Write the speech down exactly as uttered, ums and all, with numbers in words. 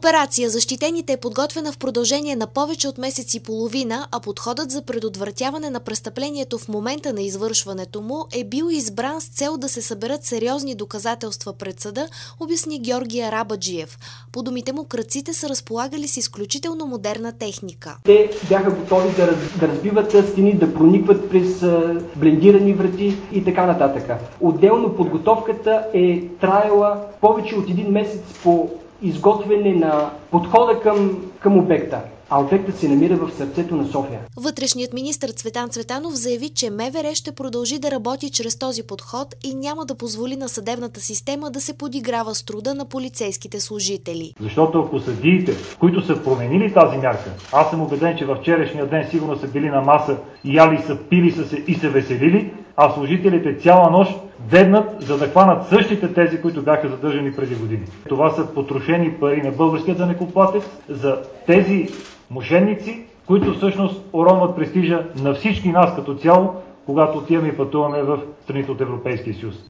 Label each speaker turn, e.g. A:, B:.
A: Операция "Защитените" е подготвена в продължение на повече от месец и половина, а подходът за предотвратяване на престъплението в момента на извършването му е бил избран с цел да се съберат сериозни доказателства пред съда, обясни Георги Арабаджиев. По думите му, крадците са разполагали с изключително модерна техника.
B: Те бяха готови да, раз, да разбиват стени, да проникват през а, блендирани врати и така нататък. Отделно подготовката е траела повече от един месец по изготвяне на подхода към, към обекта. А обектът се намира в сърцето на София.
A: Вътрешният министър Цветан Цветанов заяви, че МВР ще продължи да работи чрез този подход и няма да позволи на съдебната система да се подиграва с труда на полицейските служители.
C: Защото ако съдиите, които са променили тази мярка, аз съм убеден, че във вчерашния ден сигурно са били на маса, яли са, пили са се и са веселили, а служителите цяла нощ дебнат, за да хванат същите тези, които бяха задържани преди години. Това са потрошени пари на българския данъкоплатец за тези мошенници, които всъщност уронват престижа на всички нас като цяло, когато отиваме и пътуваме в страните от Европейския съюз.